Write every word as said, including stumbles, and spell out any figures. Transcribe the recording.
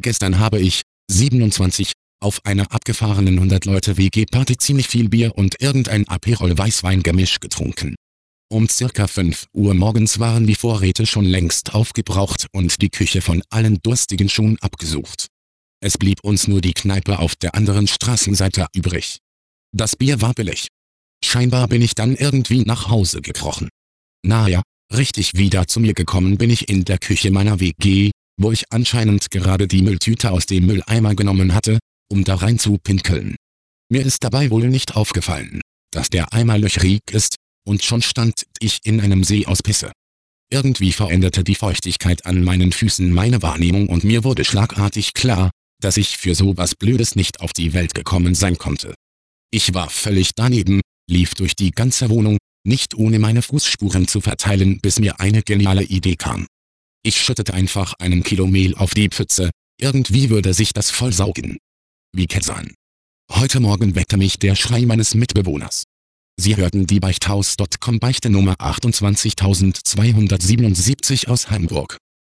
Gestern habe ich, siebenundzwanzig, auf einer abgefahrenen hundert-Leute-W G-Party ziemlich viel Bier und irgendein Aperol-Weißwein-Gemisch getrunken. Um circa fünf Uhr morgens waren die Vorräte schon längst aufgebraucht und die Küche von allen Durstigen schon abgesucht. Es blieb uns nur die Kneipe auf der anderen Straßenseite übrig. Das Bier war billig. Scheinbar bin ich dann irgendwie nach Hause gekrochen. Naja, richtig wieder zu mir gekommen bin ich in der Küche meiner W G, wo ich anscheinend gerade die Mülltüte aus dem Mülleimer genommen hatte, um da rein zu pinkeln. Mir ist dabei wohl nicht aufgefallen, dass der Eimer löchrig ist, und schon stand ich in einem See aus Pisse. Irgendwie veränderte die Feuchtigkeit an meinen Füßen meine Wahrnehmung und mir wurde schlagartig klar, dass ich für sowas Blödes nicht auf die Welt gekommen sein konnte. Ich war völlig daneben, lief durch die ganze Wohnung, nicht ohne meine Fußspuren zu verteilen, bis mir eine geniale Idee kam. Ich schüttete einfach einen Kilo Mehl auf die Pfütze, irgendwie würde sich das vollsaugen. Wie Ketzern. Heute Morgen weckte mich der Schrei meines Mitbewohners. Sie hörten die Beichthaus Punkt com Beichte Nummer achtundzwanzigtausendzweihundertsiebenundsiebzig aus Hamburg.